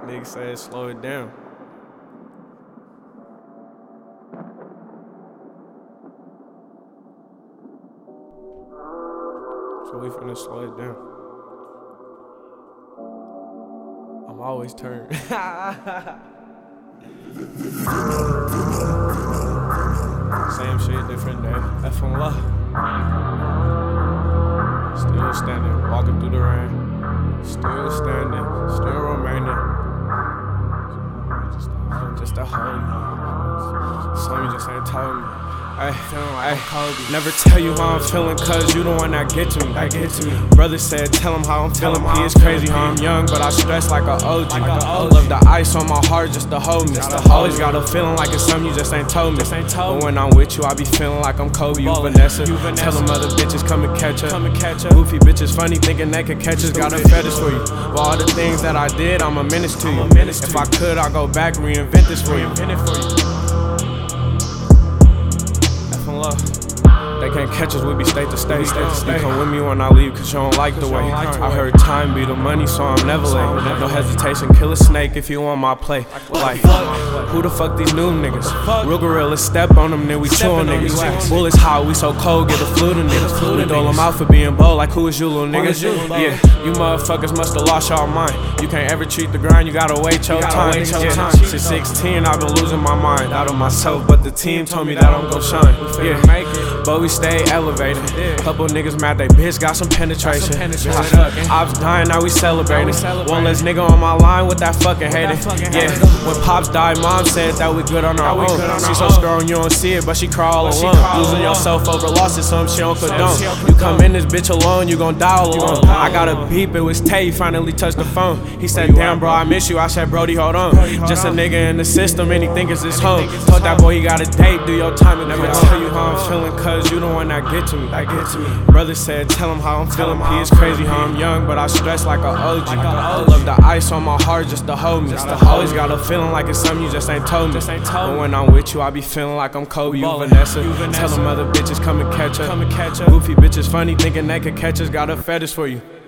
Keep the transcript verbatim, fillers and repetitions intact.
Nigga said slow it down. So we finna slow it down. I'm always turned. Same shit, different day. F on love. Still standing, walking through the rain. Still standing, still remaining. Just a hoe, just a hoe. Some just ain't told me. Ay, ay, Kobe. Never tell you how I'm feeling, cause you the one that get to me. That get to me. Brother said, tell him how I'm feeling. P is crazy how I'm young, but I stress like a O G. I love the ice on my heart just to hold me. Always got a feeling like it's something you just ain't told me. But when I'm with you, I be feeling like I'm Kobe. You Vanessa. Tell them other bitches come and catch her. Goofy bitches funny, thinking they could catch us. Got a fetish for you. For all the things that I did, I'm a menace to you. If I could, I'll go back, reinvent this for you. They can't catch us, we be state to state. You come with me when I leave, cause you don't like the way. I heard time be the money, so I'm never late. No hesitation, kill a snake if you want my play. Like, who the fuck these new niggas? Real gorillas, step on them, then we chew on niggas. Bullets hot, we so cold, get the flu to niggas. We dole them out for being bold, like who is you, little niggas? Yeah, you motherfuckers must've lost y'all mind. You can't ever treat the grind, you gotta wait your time. Yeah, since sixteen, I've been losing my mind. Out of myself, but the team told me that I'm gon' shine. Yeah, but we stay elevated. Couple niggas mad they bitch got some penetration. I was dying, now we celebrating. One less nigga on my line with that fucking hating. Yeah, when Pops died, Mom said that we good on our own. She so strong you don't see it, but she cry all alone. Losing yourself over loss is something she don't condone. You come in this bitch alone, you gon' die all alone. I got a beep, it was Tay, finally touched the phone. He said, damn bro, I miss you. I said, Brody, hold on. Just a nigga in the system, and he think it's his home. Told that boy he got a date, do your time and never tell you how I'm feeling, cause you the one that get to me. That get to me. Brother said, tell him how I'm feeling. P is crazy how I'm young, but I stress like a O G. I love the ice on my heart just to hold me. Always got a feeling like it's something you just ain't told me. But when I'm with you, I be feeling like I'm Kobe. You Vanessa. Tell them other bitches come and catch her. Goofy bitches funny, thinking they could catch us. Got a fetish for you.